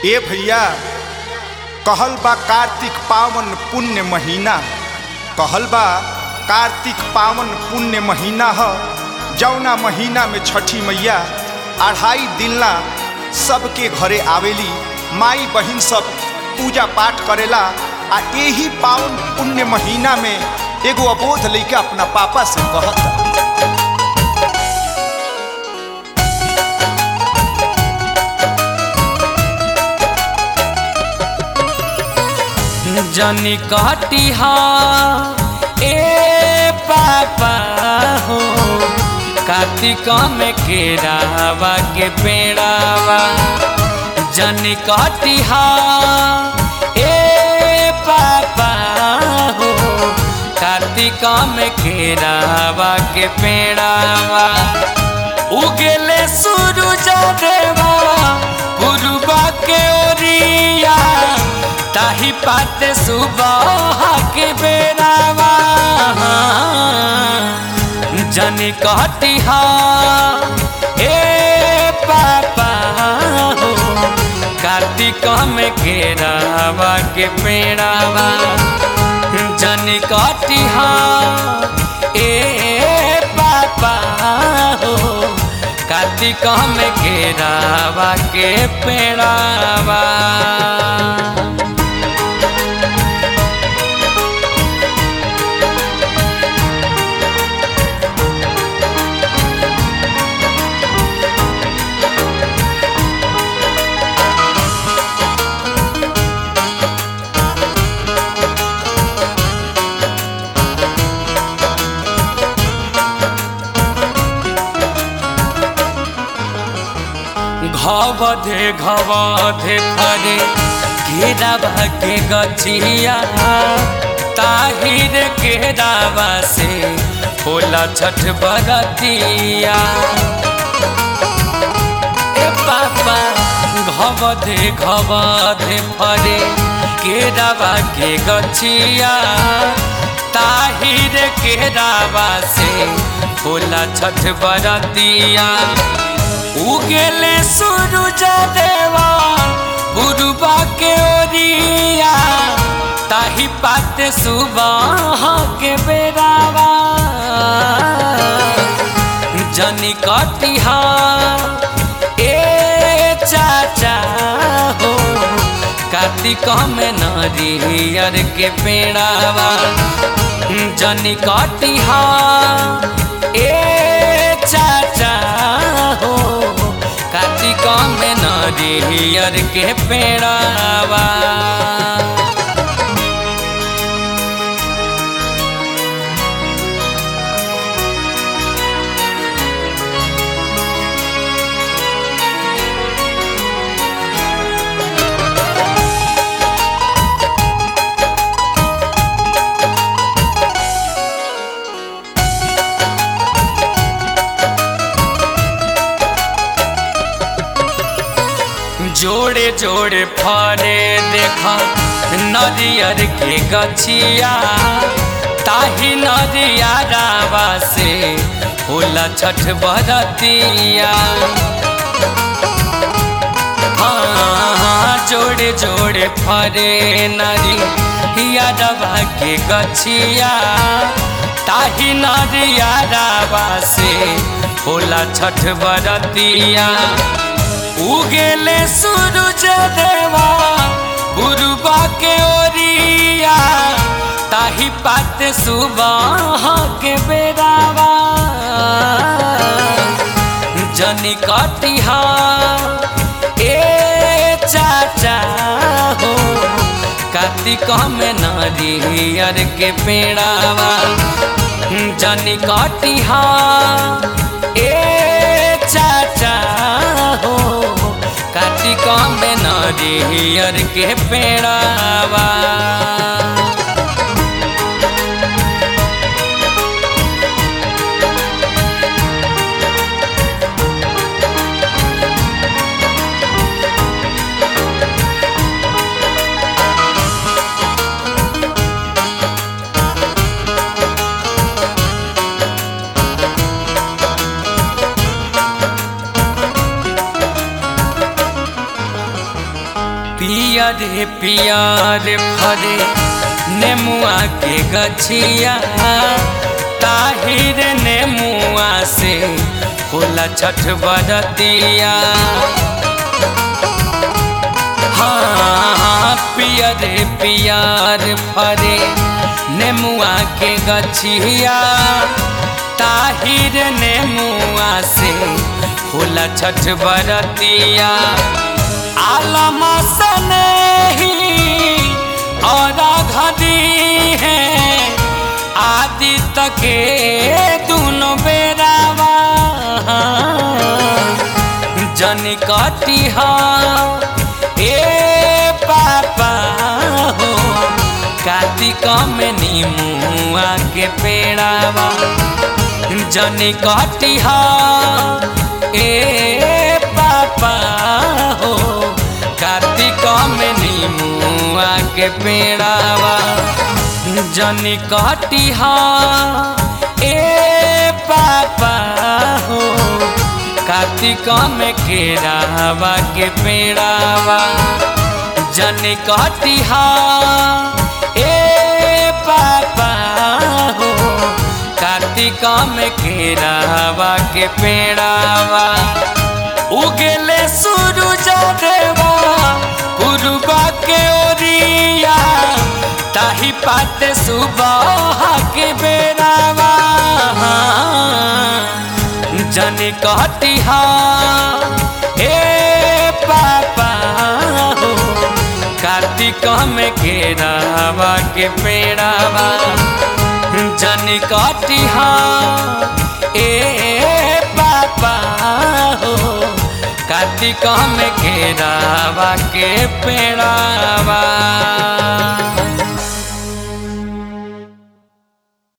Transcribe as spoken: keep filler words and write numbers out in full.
ए भैया कहल बा कार्तिक पावन पुण्य महीना, कहल बा कार्तिक पावन पुण्य महीना ह जौना महीना में छठी मैया अढ़ाई दिनला सबके घरे आवेली। माई बहिन सब पूजा पाठ करेला आ यही पावन पुण्य महीना में एगो अबोध लइका अपना पापा से कहता, जनी कटिहा ए पापा हो कार्तिक में केरावा के पेड़ावा। जनी कटिहा ए पापा हो कार्तिक में केरावा के पेड़ावा। उगले सूरज देवा पूर्वा के ओरिया ताही पाते सुबह के बेरावा। जनी कटिहा ए पापा हो कार्तिक में केरावा के पेड़ावा। जनी कटिहा ए पापा हो कार्तिक में केरावा के पेड़ावा। घवधे घवधे फरे घेरावा के गछिया ताहिर केरावा से होला छठ बरतिया। ए पापा घवधे घवधे फरे केरावा के गछिया ताहिर केरावा से होला छठ बरतिया। उगले सूरज देवा पूर्वा के ओरिया ताही पाते सुबह के बेरावा। जनी कटिहा ए चाचा हो कार्तिक में नारियर के पेड़ावा। जनी कटिहा ए चाचा हो कार्तिक में नारियर के पेड़ावा। जोड़े जोड़े फरे देखा नरियर के गछिया ताही नरियरावा से होला छठ बरतिया। हाँ जोड़े जोड़े फरे नरियरावा के गछिया ताही नरियरावा से होला छठ बरतिया। उगले सूरज देवा पूर्वा के ओरिया ताही पाते सुबह के बेरावा। जनी कटिहा ए चाचा हो कार्तिक में नारियर के पेड़ावा। जनी कटिहा ए चाचा हो कार्तिक में नारियर के पेड़ावा। पियर पियर फरे नेमुआ के गछिया ताहिर नेमुआ से होला छठ बरतिया। हाँ पियर पियर फरे नेमुआ के गछिया ताहिर नेमुआ से होला छठ बरतिया। आलम सनेही और घड़ी है आदित्य के दोनों बेरावा जन कटी ए पापा हो कार्तिक में नीमुआ के पेड़ावा जन कटी ए पापा हो कार्तिक में नीमुआ के पेड़ावा जन कटी ए पापा हो कार्तिक में केरावा के पेड़ावा जन कटी ए पापा हो कार्तिक में केरावा के पेड़ावा। उगले सूरज देवा पूर्वा के ओरिया ताही पाते सुबह के बेरावा जन कहती ए पापा हो कार्तिक में केरावा के पेड़ावा जन कहती ए पापा हो कार्तिक में केरावा के पेड़ावा।